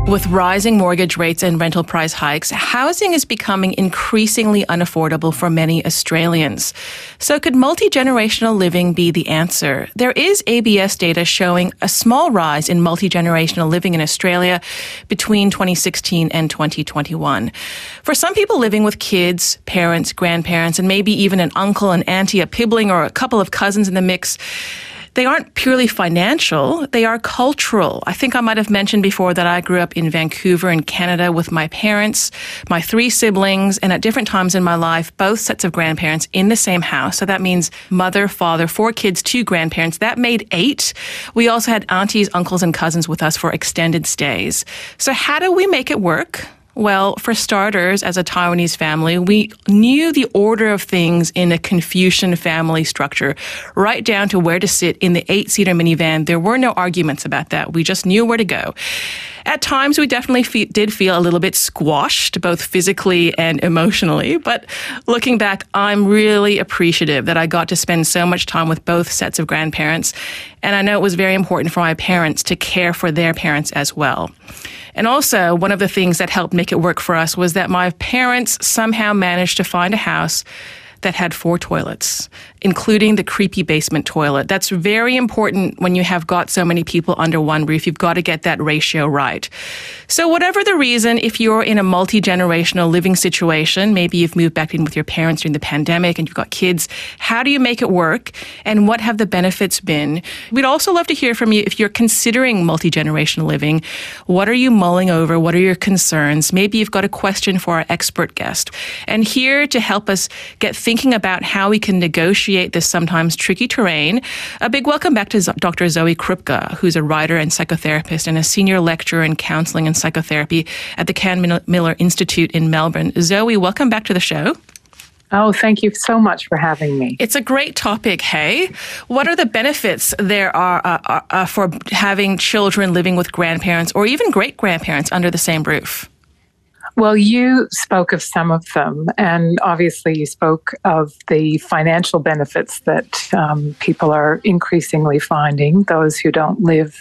With rising mortgage rates and rental price hikes, housing is becoming increasingly unaffordable for many Australians. So could multi-generational living be the answer? There is ABS data showing a small rise in multi-generational living in Australia between 2016 and 2021. For some people living with kids, parents, grandparents, and maybe even an uncle, an auntie, a sibling, or a couple of cousins in the mix, they aren't purely financial, they are cultural. I think I might have mentioned before that I grew up in Vancouver in Canada with my parents, my 3 siblings, and at different times in my life, both sets of grandparents in the same house. So that means mother, father, 4 kids, 2 grandparents. That made 8. We also had aunties, uncles, and cousins with us for extended stays. So how do we make it work? Well, for starters, as a Taiwanese family, we knew the order of things in a Confucian family structure, right down to where to sit in the 8-seater minivan. There were no arguments about that. We just knew where to go. At times, we definitely did feel a little bit squashed, both physically and emotionally. But looking back, I'm really appreciative that I got to spend so much time with both sets of grandparents. And I know it was very important for my parents to care for their parents as well. And also, one of the things that helped make it work for us was that my parents somehow managed to find a house that had 4 toilets, including the creepy basement toilet. That's very important when you have got so many people under one roof. You've got to get that ratio right. So whatever the reason, if you're in a multi-generational living situation, maybe you've moved back in with your parents during the pandemic and you've got kids, how do you make it work? And what have the benefits been? We'd also love to hear from you if you're considering multi-generational living. What are you mulling over? What are your concerns? Maybe you've got a question for our expert guest. And here to help us get thinking about how we can negotiate this sometimes tricky terrain, a big welcome back to Dr. Zoe Krupka, who's a writer and psychotherapist and a senior lecturer in counseling and psychotherapy at the Can Miller Institute in Melbourne. Zoe, welcome back to the show. Oh, thank you so much for having me. It's a great topic, hey? What are the benefits there are for having children living with grandparents or even great-grandparents under the same roof? Well, you spoke of some of them, and obviously you spoke of the financial benefits that people are increasingly finding, those who don't live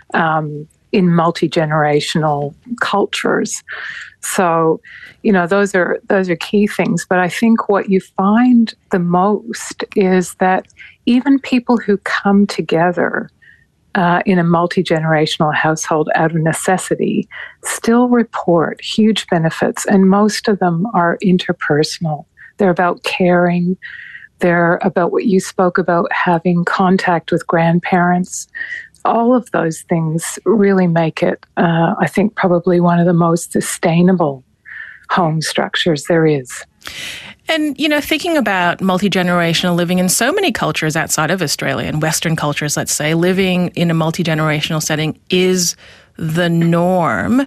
in multi-generational cultures. So, those are key things. But I think what you find the most is that even people who come together in a multi-generational household out of necessity still report huge benefits, and most of them are interpersonal. They're about caring. They're about what you spoke about, having contact with grandparents. All of those things really make it, I think, probably one of the most sustainable home structures there is. And, thinking about multi-generational living in so many cultures outside of Australia and Western cultures, let's say, living in a multi-generational setting is the norm.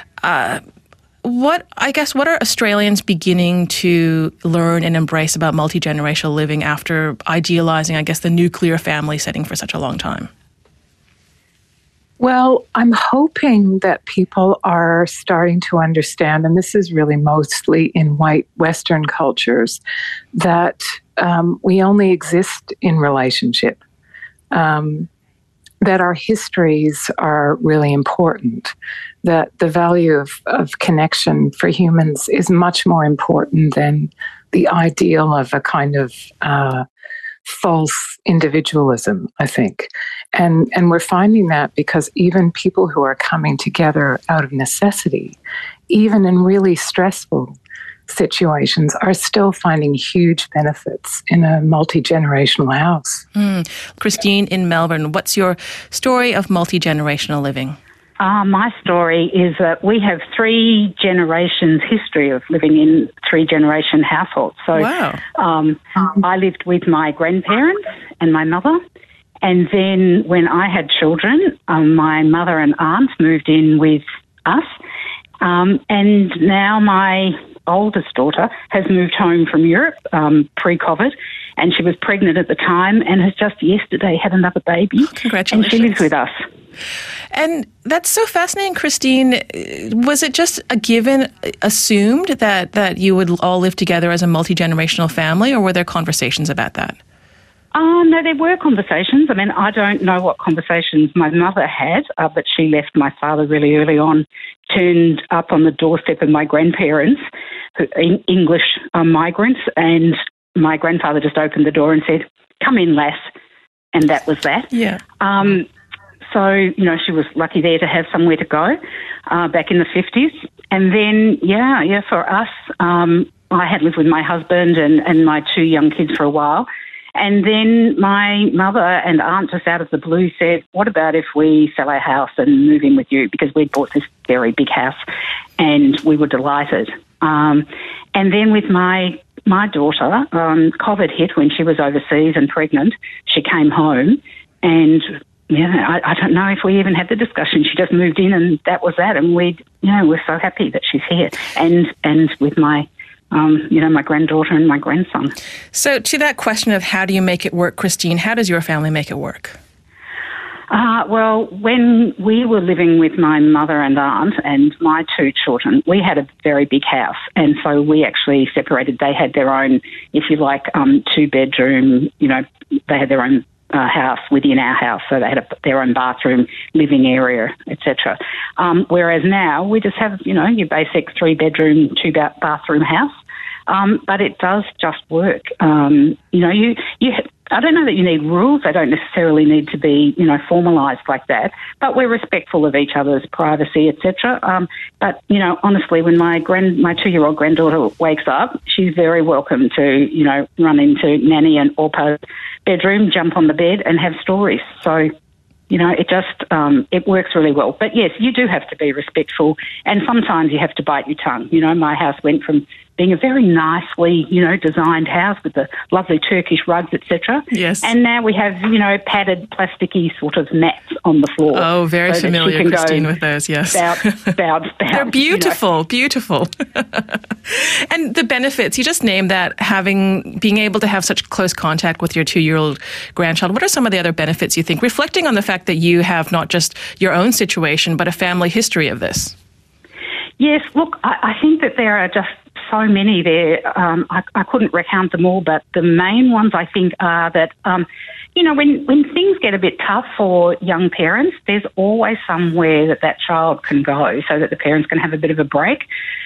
What are Australians beginning to learn and embrace about multi-generational living after idealizing, the nuclear family setting for such a long time? Well, I'm hoping that people are starting to understand, and this is really mostly in white Western cultures, that we only exist in relationship, that our histories are really important, that the value of connection for humans is much more important than the ideal of a kind of false individualism, I think. And we're finding that because even people who are coming together out of necessity, even in really stressful situations, are still finding huge benefits in a multi-generational house. Christine in Melbourne, what's your story of multi-generational living? My story is that we have 3 generations history of living in 3-generation households. So wow. I lived with my grandparents and my mother. And then when I had children, my mother and aunt moved in with us. And now my oldest daughter has moved home from Europe pre-COVID, and she was pregnant at the time and has just yesterday had another baby. Congratulations. And she lives with us. And that's so fascinating, Christine. Was it just a given, assumed that you would all live together as a multi-generational family, or were there conversations about that? No, there were conversations. I mean, I don't know what conversations my mother had, but she left my father really early on, turned up on the doorstep of my grandparents, English migrants, and my grandfather just opened the door and said, "Come in, lass," and that was that. Yeah. So, you know, she was lucky there to have somewhere to go back in the 50s. And then, for us, I had lived with my husband and my 2 young kids for a while. And then my mother and aunt just out of the blue said, "What about if we sell our house and move in with you?" Because we'd bought this very big house and we were delighted. And then with my daughter, COVID hit when she was overseas and pregnant. She came home and I don't know if we even had the discussion. She just moved in and that was that. And we're so happy that she's here and with my my granddaughter and my grandson. So to that question of how do you make it work, Christine, how does your family make it work? Well, when we were living with my mother and aunt and my 2 children, we had a very big house. And so we actually separated. They had their own, if you like, 2-bedroom, they had their own house within our house. So they had their own bathroom, living area, etc. Whereas now we just have, your basic 3-bedroom, 2-bathroom house. But it does just work. I don't know that you need rules. They don't necessarily need to be, formalised like that. But we're respectful of each other's privacy, etc. But honestly, when my 2-year-old granddaughter wakes up, she's very welcome to, run into Nanny and Orpa's bedroom, jump on the bed, and have stories. So, it just it works really well. But yes, you do have to be respectful, and sometimes you have to bite your tongue. My house went from being a very nicely, designed house with the lovely Turkish rugs, etc. Yes. And now we have, padded, plasticky sort of mats on the floor. Oh, very so familiar, Christine, with those, yes. Bounce. They're beautiful, beautiful. And the benefits, you just named that, being able to have such close contact with your 2-year-old grandchild. What are some of the other benefits you think, reflecting on the fact that you have not just your own situation, but a family history of this? Yes, look, I think that there are just so many there. I couldn't recount them all, but the main ones I think are that, when things get a bit tough for young parents, there's always somewhere that child can go so that the parents can have a bit of a break.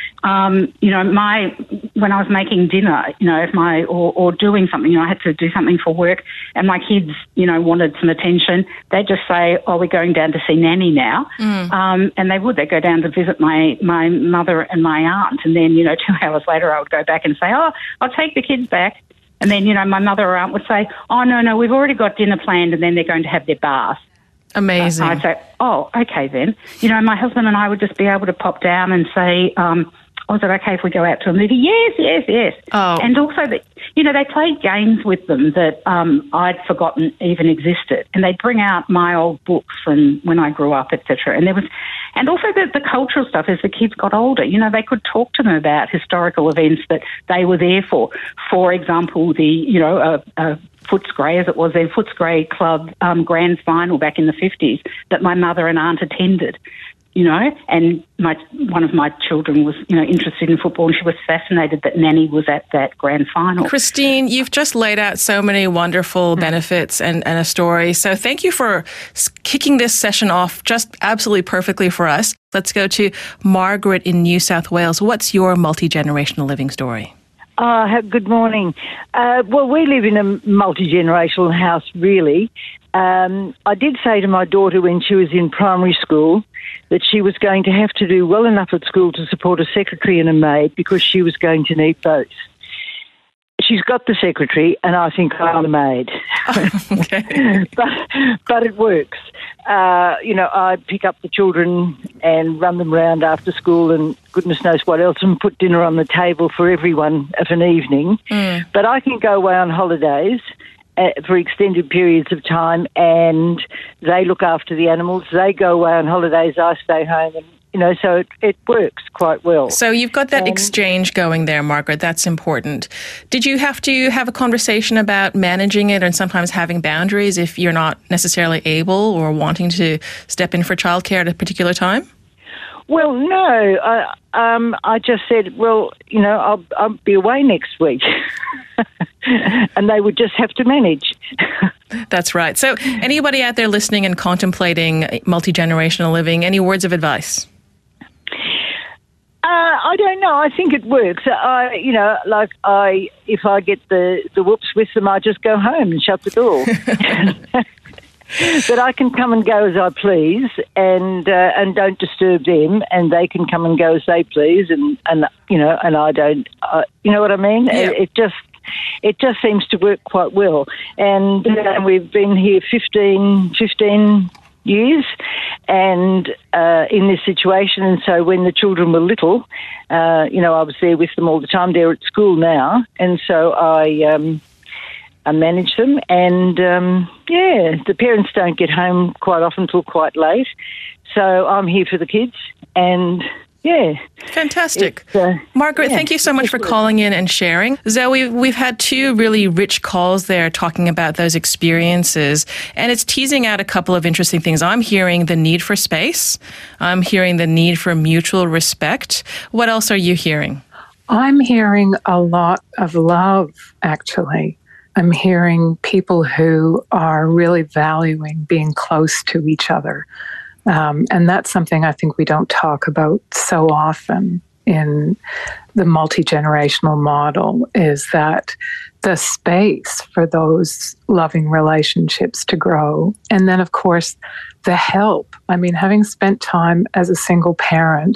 When I was making dinner, or doing something, I had to do something for work and my kids, wanted some attention. They'd just say, "Oh, we're going down to see Nanny now." And they'd go down to visit my mother and my aunt. And then, 2 hours later, I would go back and say, "Oh, I'll take the kids back." And then, my mother or aunt would say, "Oh, no, we've already got dinner planned," and then they're going to have their bath. Amazing. I'd say, "Oh, okay then." My husband and I would just be able to pop down and say, "Is it okay if we go out to a movie?" Yes. Oh. And also, they played games with them that I'd forgotten even existed. And they'd bring out my old books from when I grew up, etc. And also the cultural stuff as the kids got older. They could talk to them about historical events that they were there for. For example, Footscray, as it was then, Footscray Club grand final back in the 50s that my mother and aunt attended. And one of my children was, interested in football, and she was fascinated that Nanny was at that grand final. Christine, you've just laid out so many wonderful benefits and a story. So thank you for kicking this session off just absolutely perfectly for us. Let's go to Margaret in New South Wales. What's your multi-generational living story? Good morning. Well, we live in a multi-generational house, really. I did say to my daughter when she was in primary school that she was going to have to do well enough at school to support a secretary and a maid because she was going to need both. She's got the secretary and I think I'm the maid. Okay. But it works. I pick up the children and run them around after school and goodness knows what else and put dinner on the table for everyone of an evening. But I can go away on holidays for extended periods of time and they look after the animals. They go away on holidays, I stay home and so it works quite well. So you've got that exchange going there, Margaret. That's important. Did you have to have a conversation about managing it and sometimes having boundaries if you're not necessarily able or wanting to step in for childcare at a particular time? Well, no. I just said, well, I'll be away next week. and they would just have to manage. That's right. So anybody out there listening and contemplating multi-generational living, any words of advice? I don't know. I think it works. If I get the whoops with them, I just go home and shut the door. But I can come and go as I please, and don't disturb them, and they can come and go as they please, and I don't. You know what I mean? Yeah. It just seems to work quite well, and we've been here 15 years, and in this situation. And so when the children were little, I was there with them all the time. They're at school now, and so I manage them. And the parents don't get home quite often till quite late, so I'm here for the kids. And fantastic. Margaret, thank you so much for calling in and sharing. Zoe, we've had two really rich calls there talking about those experiences, and it's teasing out a couple of interesting things. I'm hearing the need for space. I'm hearing the need for mutual respect. What else are you hearing? I'm hearing a lot of love, actually. I'm hearing people who are really valuing being close to each other. And that's something I think we don't talk about so often in the multi-generational model, is that the space for those loving relationships to grow. And then, of course, the help. I mean, having spent time as a single parent.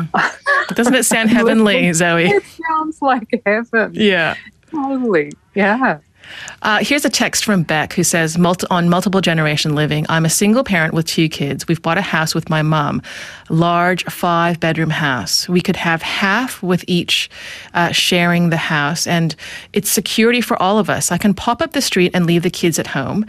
Doesn't it sound heavenly, Zoe? It sounds like heaven. Yeah. Totally. Yeah. Here's a text from Beck who says, on multiple generation living, I'm a single parent with 2 kids. We've bought a house with my mum, large 5-bedroom house. We could have half with each sharing the house, and it's security for all of us. I can pop up the street and leave the kids at home.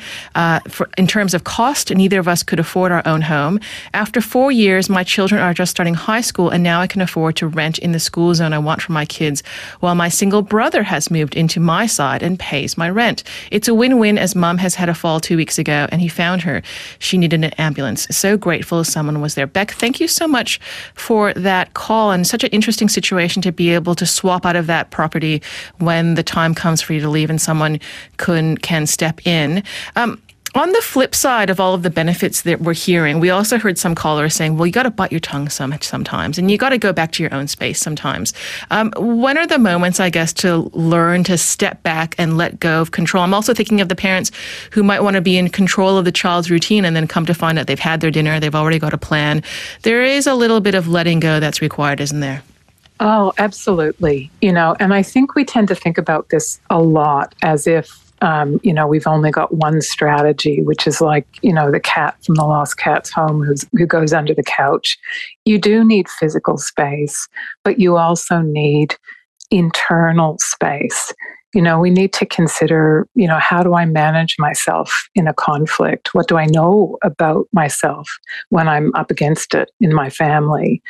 In terms of cost, neither of us could afford our own home. After 4 years, my children are just starting high school, and now I can afford to rent in the school zone I want for my kids, while my single brother has moved into my side and pays my rent. It's a win-win, as Mum has had a fall 2 weeks ago and he found her. She needed an ambulance. So grateful someone was there. Beck, thank you so much for that call, and such an interesting situation to be able to swap out of that property when the time comes for you to leave and someone can step in. On the flip side of all of the benefits that we're hearing, we also heard some callers saying, well, you got to bite your tongue sometimes, and you got to go back to your own space sometimes. When are the moments, I guess, to learn to step back and let go of control? I'm also thinking of the parents who might want to be in control of the child's routine and then come to find out they've had their dinner, they've already got a plan. There is a little bit of letting go that's required, isn't there? Oh, absolutely. And I think we tend to think about this a lot as if we've only got one strategy, which is like, the cat from the Lost Cats home who goes under the couch. You do need physical space, but you also need internal space. We need to consider, how do I manage myself in a conflict? What do I know about myself when I'm up against it in my family?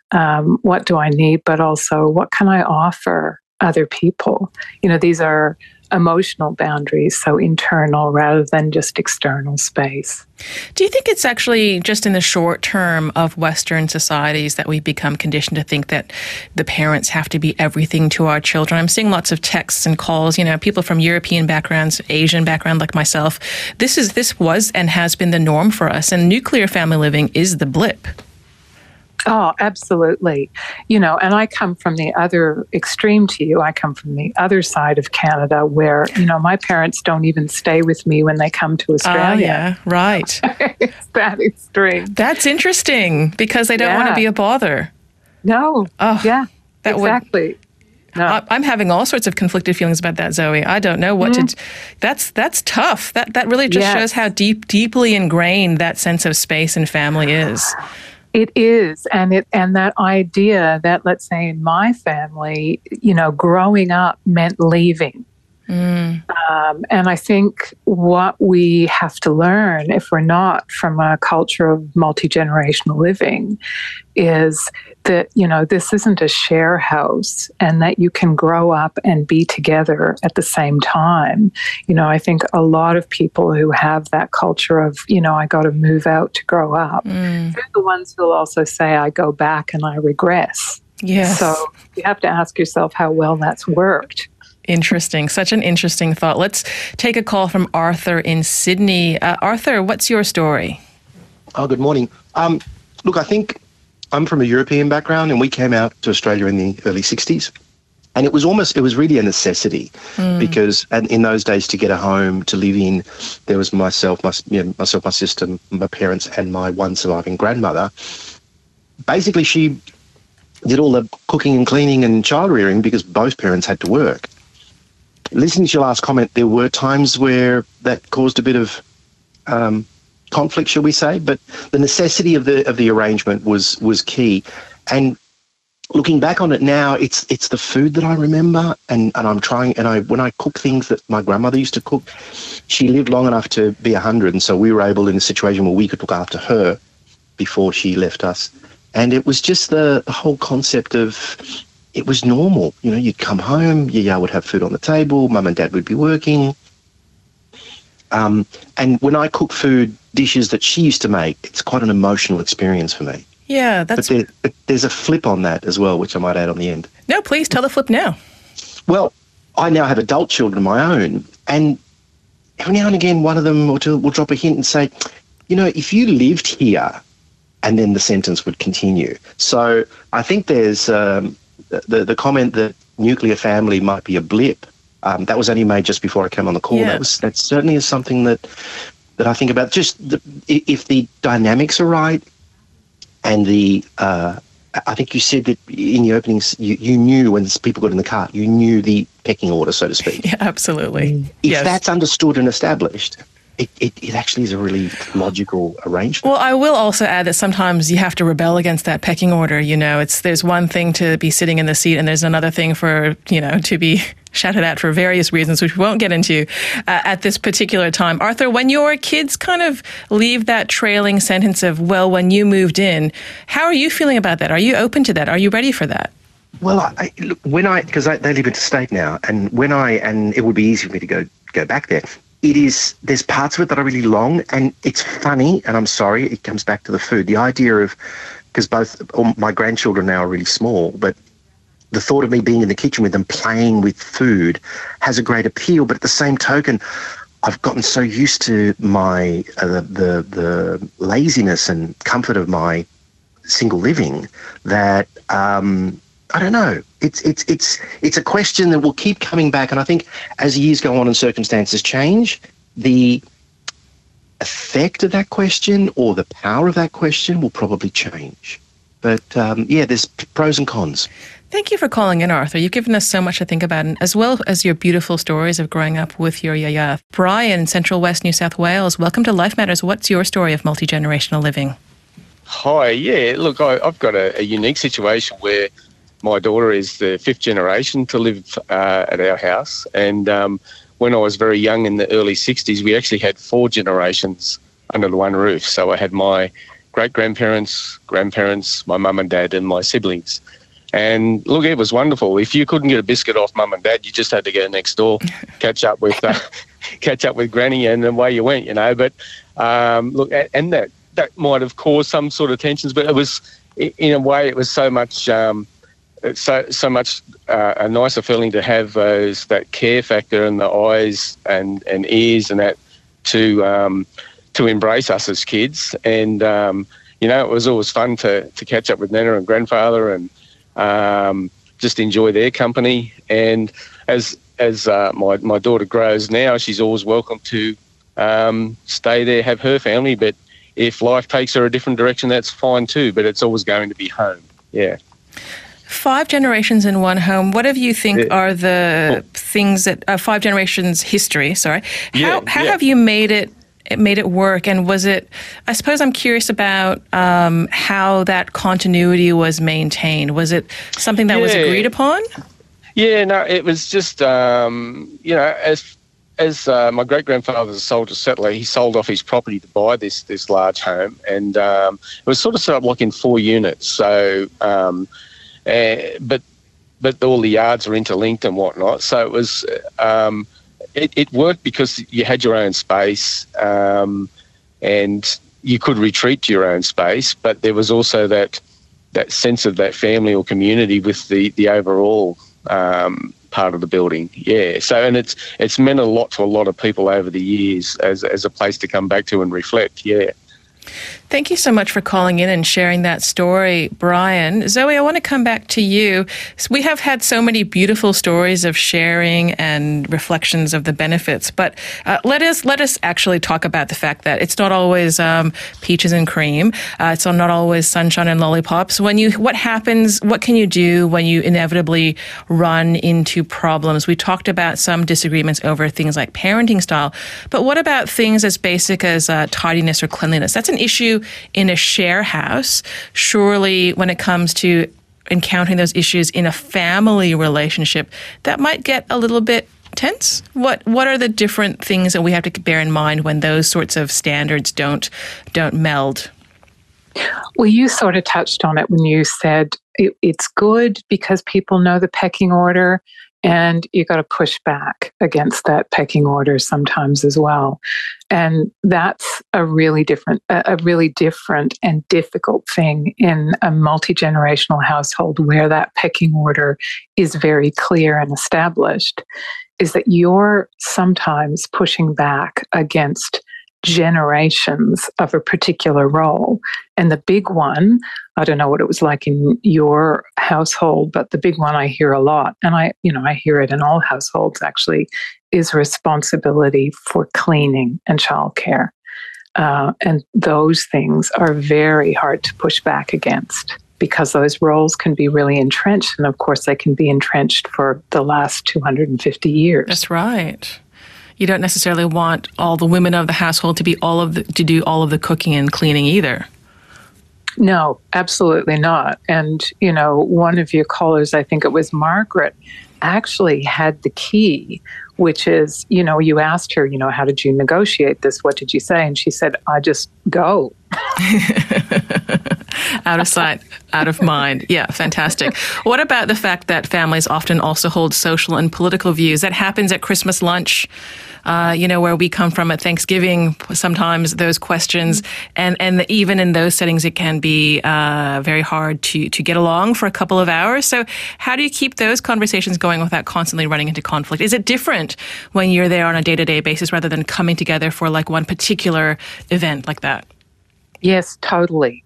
What do I need? But also, what can I offer other people? These are emotional boundaries, so internal rather than just external space. Do you think it's actually just in the short term of Western societies that we've become conditioned to think that the parents have to be everything to our children? I'm seeing lots of texts and calls, people from European backgrounds, Asian background like myself. This was and has been the norm for us, and nuclear family living is the blip. Oh, absolutely. And I come from the other extreme to you. I come from the other side of Canada where, my parents don't even stay with me when they come to Australia. Yeah, right. It's that extreme. That's interesting because they don't want to be a bother. No. Oh, yeah, exactly. No. I'm having all sorts of conflicted feelings about that, Zoe. I don't know what to. That's tough. That really just shows how deeply ingrained that sense of space and family is. It is, and that idea that, let's say, in my family, growing up meant leaving. And I think what we have to learn, if we're not from a culture of multi-generational living, is that, this isn't a share house, and that you can grow up and be together at the same time. I think a lot of people who have that culture of, I got to move out to grow up, they're the ones who'll also say, I go back and I regress. Yes. So you have to ask yourself how well that's worked. Interesting. Such an interesting thought. Let's take a call from Arthur in Sydney. Arthur, what's your story? Oh, good morning. Look, I think I'm from a European background, and we came out to Australia in the early 60s. And it was really a necessity because in those days to get a home to live in, there was myself, my sister, my parents, and my one surviving grandmother. Basically, she did all the cooking and cleaning and child rearing because both parents had to work. Listening to your last comment, there were times where that caused a bit of conflict, shall we say, but the necessity of the arrangement was key. And looking back on it now, it's the food that I remember, and I'm trying. And when I cook things that my grandmother used to cook, she lived long enough to be 100, and so we were able in a situation where we could look after her before she left us. And it was just the whole concept of it was normal. You know, you'd come home, your would have food on the table, mum and dad would be working. And when I cook dishes that she used to make, it's quite an emotional experience for me. Yeah, that's... But there's a flip on that as well, which I might add on the end. No, please tell the flip now. Well, I now have adult children of my own, and every now and again one of them or two will drop a hint and say, you know, if you lived here, and then the sentence would continue. So I think there's the comment that nuclear family might be a blip. That was only made just before I came on the call. Yeah. That certainly is something that I think about. Just if the dynamics are right. And I think you said that in the openings, you knew when people got in the car, you knew the pecking order, so to speak. Yeah, absolutely. If that's understood and established, it actually is a really logical arrangement. Well, I will also add that sometimes you have to rebel against that pecking order. You know, there's one thing to be sitting in the seat, and there's another thing for, you know, to be shouted at for various reasons, which we won't get into at this particular time. Arthur, when your kids kind of leave that trailing sentence of, well, when you moved in, how are you feeling about that? Are you open to that? Are you ready for that? Well, because they live interstate now, and it would be easy for me to go back there. There's parts of it that are really long, and it's funny, and I'm sorry, it comes back to the food. The idea of, because all my grandchildren now are really small, but the thought of me being in the kitchen with them playing with food has a great appeal. But at the same token, I've gotten so used to my the laziness and comfort of my single living that I don't know. It's a question that will keep coming back, and I think as years go on and circumstances change, the effect of that question or the power of that question will probably change. But there's pros and cons. Thank you for calling in, Arthur. You've given us so much to think about, and as well as your beautiful stories of growing up with your yaya. Brian, Central West New South Wales, welcome to Life Matters. What's your story of multi-generational living? Hi, yeah. Look, I've got a unique situation where my daughter is the fifth generation to live at our house. And when I was very young in the early 60s, we actually had 4 generations under the one roof. So I had my great-grandparents, grandparents, my mum and dad, and my siblings. And look, it was wonderful. If you couldn't get a biscuit off mum and dad, you just had to go next door, catch up with granny, and away you went, you know. But look, and that might have caused some sort of tensions, but it was, in a way, it was so much a nicer feeling to have that care factor and the eyes and ears and that to embrace us as kids. And you know, it was always fun to catch up with Nana and grandfather and just enjoy their company. And as my daughter grows now, she's always welcome to stay there, have her family. But if life takes her a different direction, that's fine too. But it's always going to be home. Yeah. 5 generations in one home. What do you think are the things that 5 generations history? Sorry. How have you made it work? And was it? I suppose I'm curious about how that continuity was maintained. Was it something that was agreed upon? Yeah. No. It was just you know, as my great grandfather was a soldier settler, he sold off his property to buy this large home, and it was sort of set up like in 4 units. So. But all the yards are interlinked and whatnot. So it was it worked because you had your own space and you could retreat to your own space. But there was also that sense of that family or community with the overall part of the building. Yeah. So, and it's meant a lot to a lot of people over the years as a place to come back to and reflect. Yeah. Thank you so much for calling in and sharing that story, Brian. Zoe, I want to come back to you. We have had so many beautiful stories of sharing and reflections of the benefits, but let us actually talk about the fact that it's not always peaches and cream. It's not always sunshine and lollipops. What happens? What can you do when you inevitably run into problems? We talked about some disagreements over things like parenting style, but what about things as basic as tidiness or cleanliness? That's an issue in a share house. Surely when it comes to encountering those issues in a family relationship, that might get a little bit tense. What are the different things that we have to bear in mind when those sorts of standards don't meld? Well, you sort of touched on it when you said it's good because people know the pecking order, and you got to push back against that pecking order sometimes as well. And that's a really different and difficult thing in a multi-generational household where that pecking order is very clear and established, is that you're sometimes pushing back against generations of a particular role. And the big one, I don't know what it was like in your household, but the big one I hear a lot, and I hear it in all households actually, is responsibility for cleaning and childcare. And those things are very hard to push back against because those roles can be really entrenched. And of course, they can be entrenched for the last 250 years. That's right. You don't necessarily want all the women of the household to do all of the cooking and cleaning either. No, absolutely not. And, one of your callers, I think it was Margaret, actually had the key, which is, you asked her, how did you negotiate this? What did you say? And she said, I just go. Out of sight, out of mind. Yeah, fantastic. What about the fact that families often also hold social and political views? That happens at Christmas lunch, where we come from at Thanksgiving, sometimes those questions. And even in those settings, it can be very hard to get along for a couple of hours. So how do you keep those conversations going without constantly running into conflict? Is it different when you're there on a day-to-day basis rather than coming together for like one particular event like that? Yes, totally.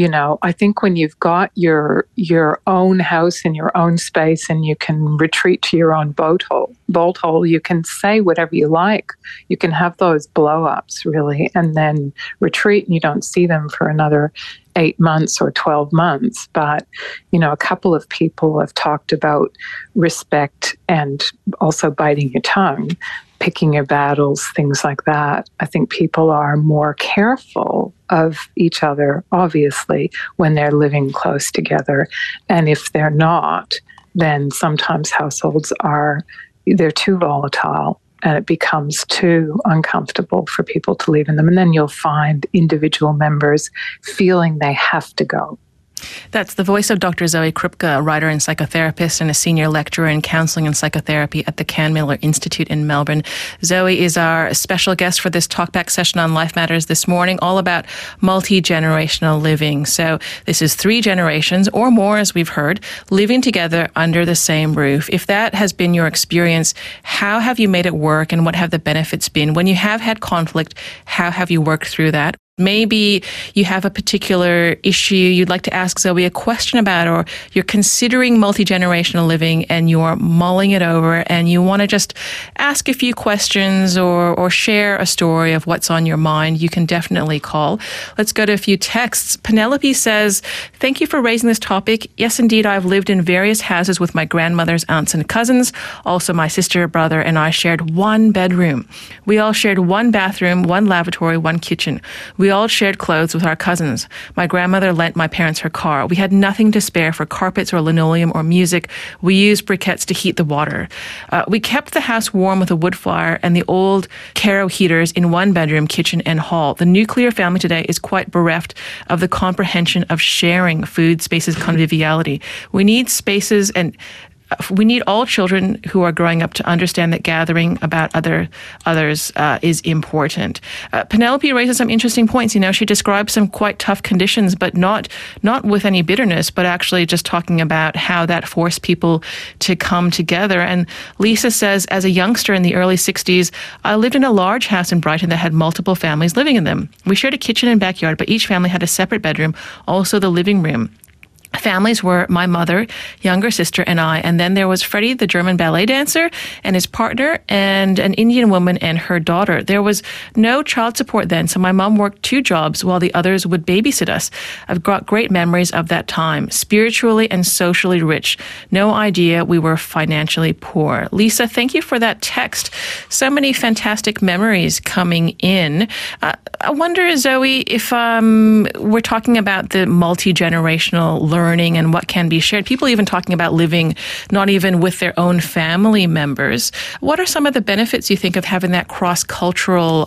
I think when you've got your own house and your own space and you can retreat to your own bolt hole, you can say whatever you like. You can have those blow-ups, really, and then retreat and you don't see them for another 8 months or 12 months. But, a couple of people have talked about respect and also biting your tongue, picking your battles, things like that. I think people are more careful of each other, obviously, when they're living close together. And if they're not, then sometimes households they're too volatile and it becomes too uncomfortable for people to live in them. And then you'll find individual members feeling they have to go. That's the voice of Dr. Zoe Krupka, a writer and psychotherapist and a senior lecturer in counseling and psychotherapy at the Cannmiller Institute in Melbourne. Zoe is our special guest for this talkback session on Life Matters this morning, all about multi-generational living. So this is 3 generations or more, as we've heard, living together under the same roof. If that has been your experience, how have you made it work and what have the benefits been? When you have had conflict, how have you worked through that? Maybe you have a particular issue you'd like to ask Zoe a question about, or you're considering multi-generational living and you're mulling it over and you want to just ask a few questions or share a story of what's on your mind. You can definitely call. Let's go to a few texts. Penelope says, thank you for raising this topic. Yes, indeed, I've lived in various houses with my grandmother's aunts and cousins. Also, my sister, brother, and I shared one bedroom. We all shared one bathroom, one lavatory, one kitchen. We all shared clothes with our cousins. My grandmother lent my parents her car. We had nothing to spare for carpets or linoleum or music. We used briquettes to heat the water. We kept the house warm with a wood fire and the old Caro heaters in one bedroom, kitchen, and hall. The nuclear family today is quite bereft of the comprehension of sharing food, spaces, conviviality. We need spaces and we need all children who are growing up to understand that gathering about others is important. Penelope raises some interesting points. She describes some quite tough conditions, but not with any bitterness, but actually just talking about how that forced people to come together. And Lisa says, as a youngster in the early 60s, I lived in a large house in Brighton that had multiple families living in them. We shared a kitchen and backyard, but each family had a separate bedroom, also the living room. Families were my mother, younger sister, and I. And then there was Freddie, the German ballet dancer, and his partner, and an Indian woman and her daughter. There was no child support then, so my mom worked 2 jobs while the others would babysit us. I've got great memories of that time, spiritually and socially rich. No idea we were financially poor. Lisa, thank you for that text. So many fantastic memories coming in. I wonder, Zoe, if we're talking about the multi-generational learning and what can be shared. People even talking about living not even with their own family members. What are some of the benefits you think of having that cross-cultural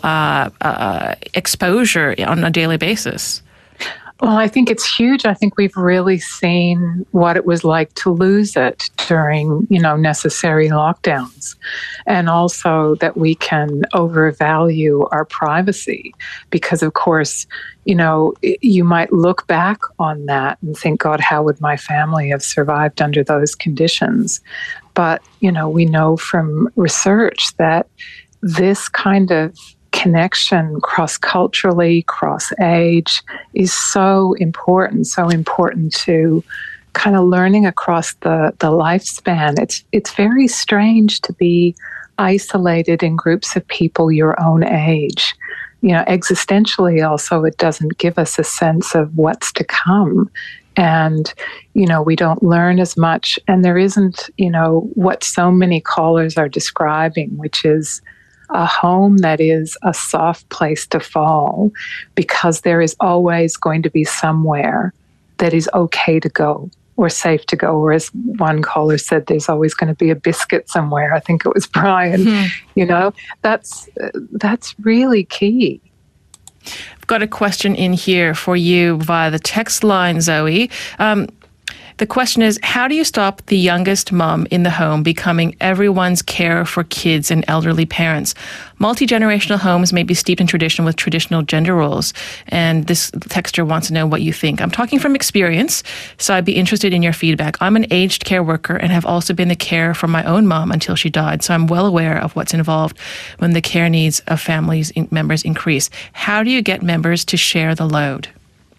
exposure on a daily basis? Well, I think it's huge. I think we've really seen what it was like to lose it during, necessary lockdowns. And also that we can overvalue our privacy because, of course, you might look back on that and think, God, how would my family have survived under those conditions? But, we know from research that this kind of connection cross-culturally, cross-age is so important to kind of learning across the lifespan. It's very strange to be isolated in groups of people your own age. Existentially also, it doesn't give us a sense of what's to come. And, we don't learn as much. And there isn't, what so many callers are describing, which is a home that is a soft place to fall because there is always going to be somewhere that is okay to go or safe to go. Or as one caller said, there's always going to be a biscuit somewhere. I think it was Brian. That's really key. I've got a question in here for you via the text line, Zoe. The question is, how do you stop the youngest mom in the home becoming everyone's carer for kids and elderly parents? Multi-generational homes may be steeped in tradition with traditional gender roles. And this texter wants to know what you think. I'm talking from experience, so I'd be interested in your feedback. I'm an aged care worker and have also been the carer for my own mom until she died. So I'm well aware of what's involved when the care needs of families members increase. How do you get members to share the load?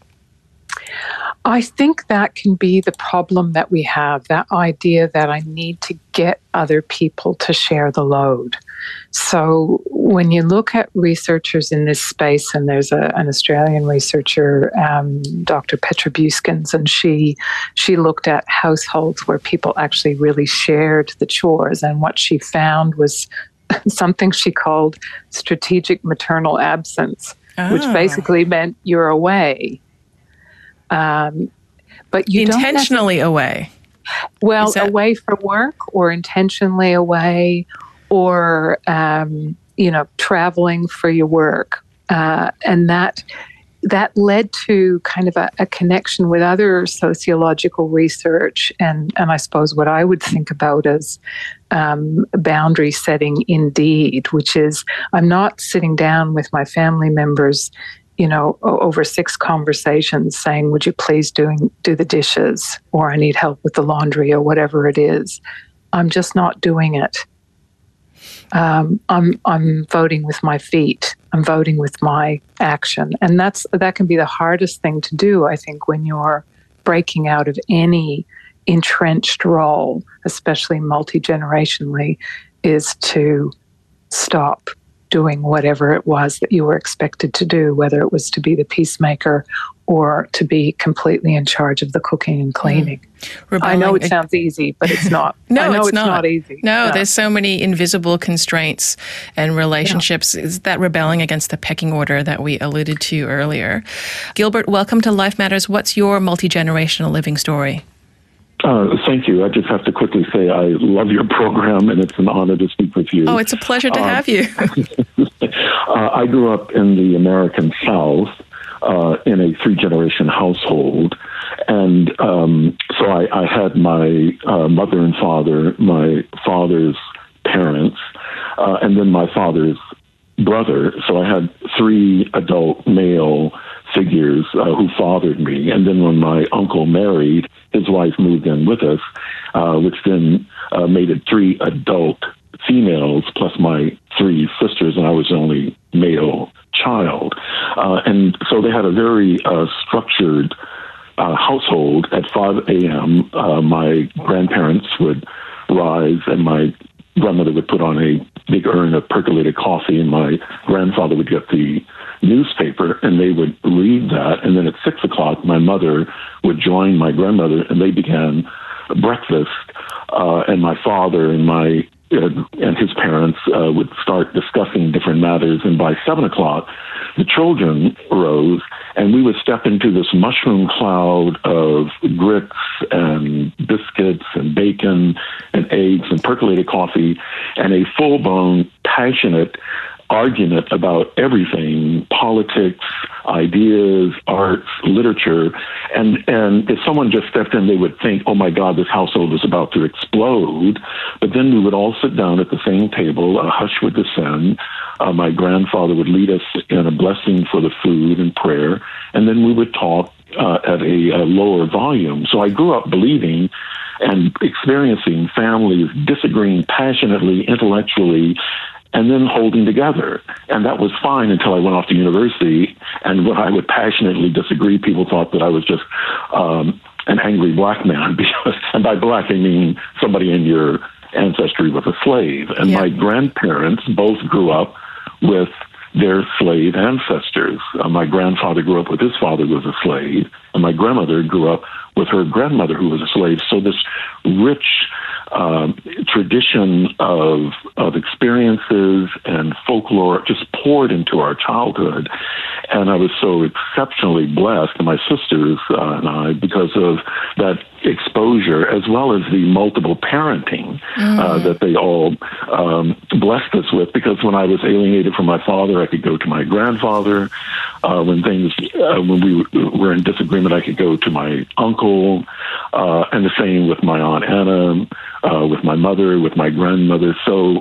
I think that can be the problem that we have, that idea that I need to get other people to share the load. So when you look at researchers in this space, and there's an Australian researcher, Dr. Petra Buskins, and she looked at households where people actually really shared the chores, and what she found was something she called strategic maternal absence, which basically meant you're away. But you intentionally away. Well, away for work, or intentionally away, or traveling for your work, and that led to kind of a connection with other sociological research, and I suppose what I would think about as boundary setting, indeed, which is I'm not sitting down with my family members over 6 conversations saying, would you please do the dishes, or I need help with the laundry, or whatever it is. I'm just not doing it. I'm voting with my feet. I'm voting with my action. And that can be the hardest thing to do, I think, when you're breaking out of any entrenched role, especially multi-generationally, is to stop doing whatever it was that you were expected to do, whether it was to be the peacemaker or to be completely in charge of the cooking and cleaning. I know it sounds easy, but it's not. It's not easy. No, there's so many invisible constraints and relationships. Yeah. Is that rebelling against the pecking order that we alluded to earlier? Gilbert, welcome to Life Matters. What's your multi-generational living story? Thank you. I just have to quickly say I love your program, and it's an honor to speak with you. Oh, it's a pleasure to have you. I grew up in the American South in a 3-generation household, And so I had my mother and father, my father's parents, and then my father's brother. So I had 3 adult male figures who fathered me. And then when my uncle married, his wife moved in with us, which then made it 3 adult females plus my 3 sisters, and I was the only male child. And so they had a very structured household. At 5 a.m., my grandparents would rise, and my grandmother would put on a big urn of percolated coffee, and my grandfather would get the newspaper, and they would read that. And then at 6 o'clock, my mother would join my grandmother, and they began breakfast. And my father and his parents would start discussing different matters. And by 7 o'clock, the children rose, and we would step into this mushroom cloud of grits and biscuits and bacon and eggs and percolated coffee and a full-blown, passionate argument about everything: politics, ideas, arts, literature. And if someone just stepped in, they would think, oh my God, this household is about to explode. But then we would all sit down at the same table, a hush would descend. My grandfather would lead us in a blessing for the food and prayer, and then we would talk at a lower volume. So I grew up believing and experiencing families disagreeing passionately, intellectually, and then holding together. And that was fine until I went off to university. And when I would passionately disagree, people thought that I was just an angry black man. Because, and by black, I mean somebody in your ancestry was a slave. And my grandparents both grew up with their slave ancestors. My grandfather grew up with his father who was a slave, and my grandmother grew up with her grandmother who was a slave. So this rich tradition of experiences and folklore just poured into our childhood. And I was so exceptionally blessed, and my sisters and I, because of that exposure, as well as the multiple parenting that they all blessed us with. Because when I was alienated from my father, I could go to my grandfather. When we were in disagreement, I could go to my uncle, and the same with my Aunt Anna, with my mother, with my grandmother. So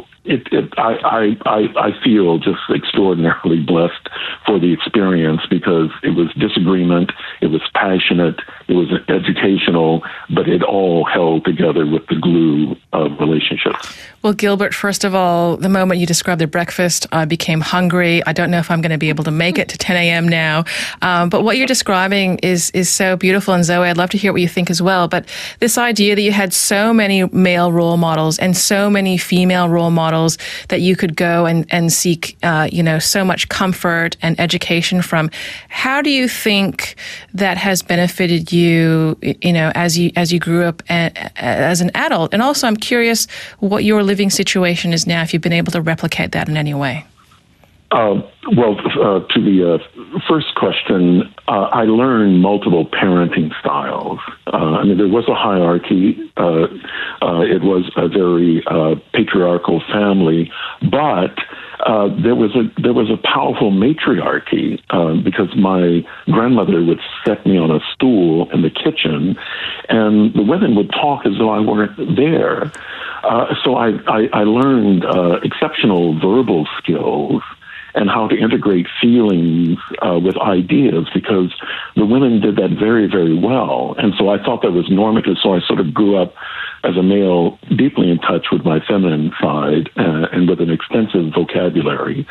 I feel just extraordinarily blessed for the experience, because it was disagreement, it was passionate, it was educational, but it all held together with the glue of relationships. Well, Gilbert, first of all, the moment you described the breakfast, I became hungry. I don't know if I'm going to be able to make it to 10 a.m. now. But what you're describing is so beautiful. And Zoe, I'd love to hear what you think as well. But this idea that you had so many male role models and so many female role models that you could go and seek, so much comfort and education from. How do you think that has benefited you, as you grew up as an adult? And also, I'm curious what your living situation is now, if you've been able to replicate that in any way. To the first question, I learned multiple parenting styles. There was a hierarchy. It was a very patriarchal family, but there was a powerful matriarchy, because my grandmother would set me on a stool in the kitchen, and the women would talk as though I weren't there. So I learned exceptional verbal skills and how to integrate feelings with ideas, because the women did that very, very well. And so I thought that was normative. So I sort of grew up as a male, deeply in touch with my feminine side and with an extensive vocabulary.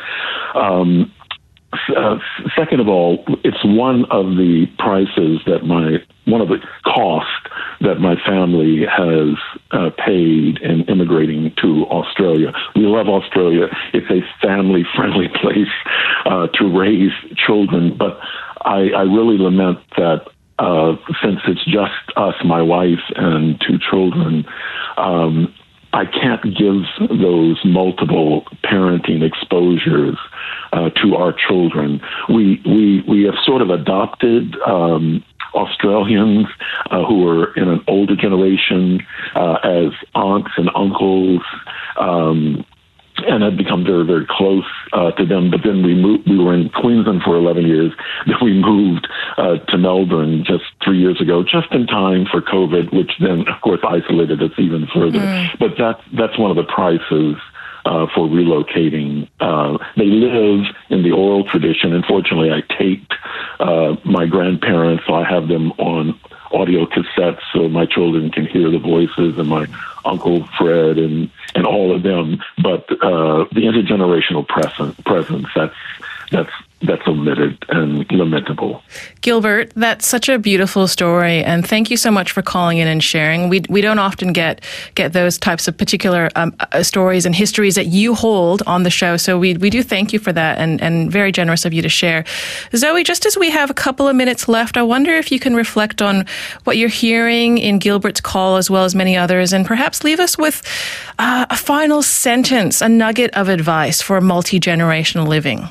Second of all, it's one of the prices one of the costs that my family has paid in immigrating to Australia. We love Australia. It's a family-friendly place to raise children, but I really lament that since it's just us, my wife and 2 children, I can't give those multiple parenting exposures to our children. We have sort of adopted Australians who are in an older generation as aunts and uncles, and had become very, very close to them. But then we moved. We were in Queensland for 11 years. Then we moved to Melbourne just 3 years ago, just in time for COVID, which then, of course, isolated us even further. But that's one of the prices for relocating. They live in the oral tradition. Unfortunately, I taped my grandparents, so I have them on audio cassettes so my children can hear the voices, and my Uncle Fred and all of them. But the intergenerational presence, that's omitted and lamentable. Gilbert, that's such a beautiful story, and thank you so much for calling in and sharing. We don't often get those types of particular stories and histories that you hold on the show, so we do thank you for that, and very generous of you to share. Zoe, just as we have a couple of minutes left, I wonder if you can reflect on what you're hearing in Gilbert's call as well as many others, and perhaps leave us with a final sentence, a nugget of advice for multi-generational living.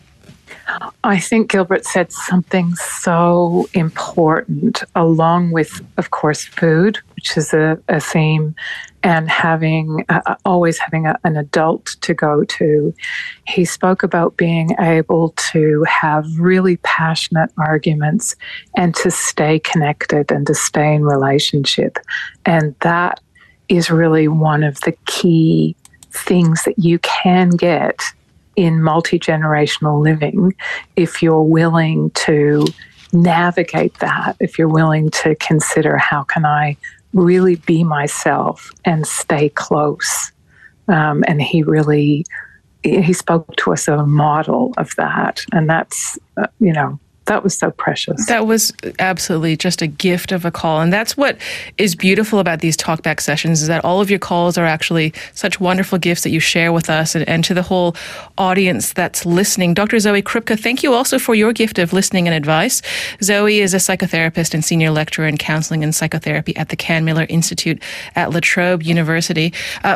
I think Gilbert said something so important, along with, of course, food, which is a theme, and always having an adult to go to. He spoke about being able to have really passionate arguments and to stay connected and to stay in relationship. And that is really one of the key things that you can get in multi-generational living if you're willing to navigate that, if you're willing to consider how can I really be myself and stay close. And he spoke to us of a model of that. And that's, that was so precious. That was absolutely just a gift of a call. And that's what is beautiful about these talkback sessions, is that all of your calls are actually such wonderful gifts that you share with us and to the whole audience that's listening. Dr. Zoe Krupka, thank you also for your gift of listening and advice. Zoe is a psychotherapist and senior lecturer in counseling and psychotherapy at the Can Miller Institute at La Trobe University,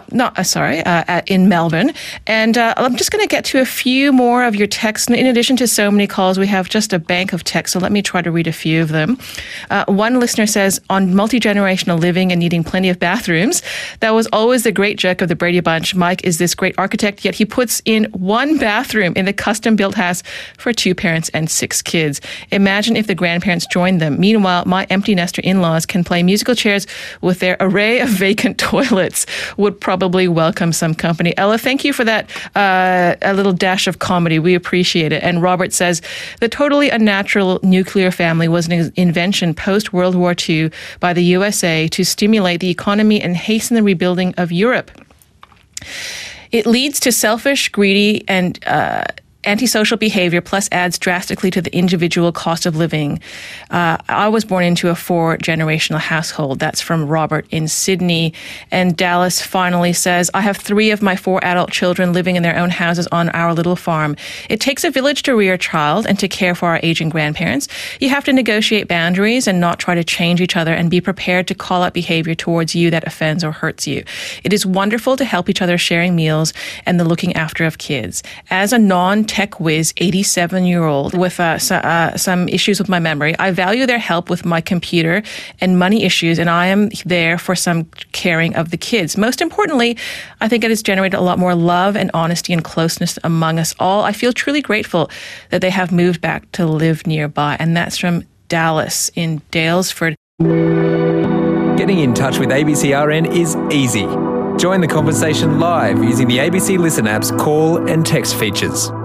in Melbourne. And I'm just going to get to a few more of your texts. In addition to so many calls, we have just a bank of text, so let me try to read a few of them. One listener says, on multi-generational living and needing plenty of bathrooms, that was always the great joke of the Brady Bunch. Mike is this great architect, yet he puts in one bathroom in the custom-built house for 2 parents and 6 kids. Imagine if the grandparents joined them. Meanwhile, my empty nester in-laws can play musical chairs with their array of vacant toilets. Would probably welcome some company. Ella, thank you for that a little dash of comedy. We appreciate it. And Robert says, the totally unnatural nuclear family was an invention post-World War II by the USA to stimulate the economy and hasten the rebuilding of Europe. It leads to selfish, greedy, and antisocial behavior, plus adds drastically to the individual cost of living. I was born into a 4-generational household. That's from Robert in Sydney. And Dallas finally says, I have 3 of my 4 adult children living in their own houses on our little farm. It takes a village to rear a child and to care for our aging grandparents. You have to negotiate boundaries and not try to change each other, and be prepared to call out behavior towards you that offends or hurts you. It is wonderful to help each other sharing meals and the looking after of kids. As a non-tech whiz 87-year-old with some issues with my memory, I value their help with my computer and money issues, and I am there for some caring of the kids. Most importantly, I think it has generated a lot more love and honesty and closeness among us all. I feel truly grateful that they have moved back to live nearby. And that's from Dallas in Daylesford. Getting in touch with ABCRN is easy. Join the conversation live using the ABC Listen app's call and text features.